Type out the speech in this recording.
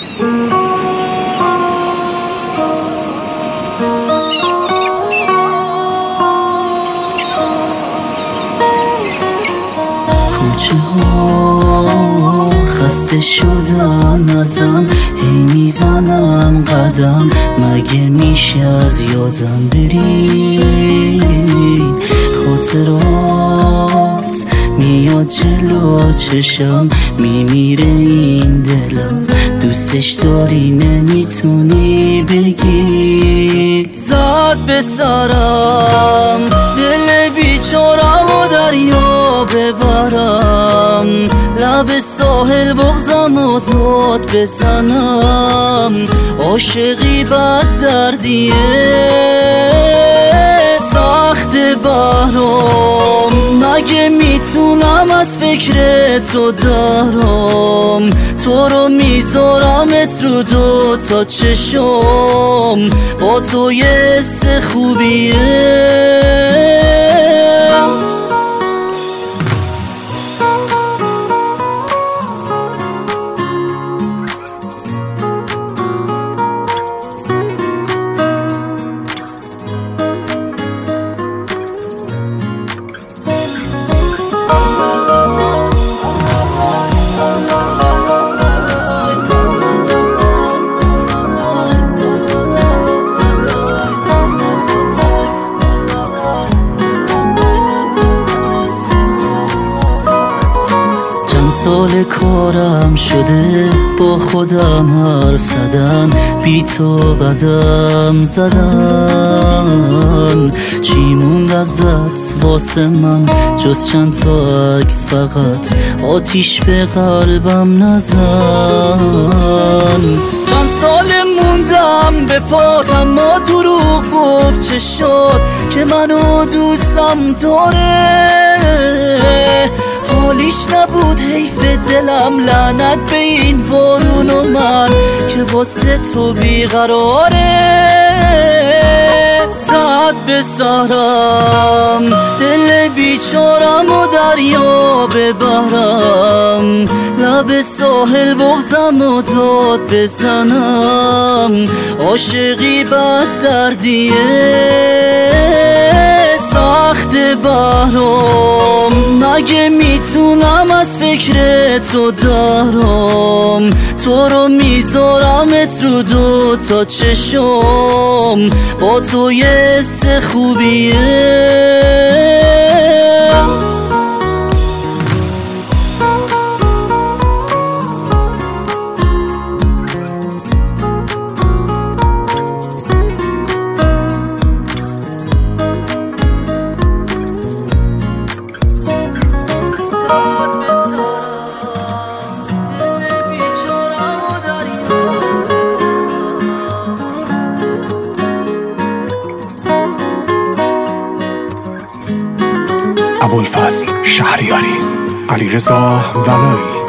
کوچه ها خسته شدن ازم، هی میزنم قدم، مگه میشه از یادم بری؟ خاطرات میاد جلو چشم، میمیره این دلم، دوستش داری نمیتونی بگی. زد به سرم دل بیچارم و دریا ببرم، لب ساحل بغزم و داد بزنم، عاشقی بد دردیه سخت برام، مگه میتونم از فکر تو دارم، تو رو میذارمت رو دو تا چشم، با تو یه حس خوبیه. سال کارم شده با خودم حرف زدن، بی تو قدم زدن، چی موند ازت واسه من جز چند تا عکس، فقط آتیش به قلبم نزن. چند سال موندم به پات اما دروغ گفت چه شد که منو دوستم داره، حالیش نبود حیف دلم، لعنت به این بارون و من که واسه تو بیقراره. زد به سرم دل بیچارم و دریا ببرم، لب ساحل بغزم و داد بزنم، عاشقی بد دردیه سخت برام، مگه میتونم از فکر تو دارم، تو رو میذارمت رو دو تا چشم، با تو یه حس خوبیه. ابوالفضل شهریاری، علیرضا ولایی.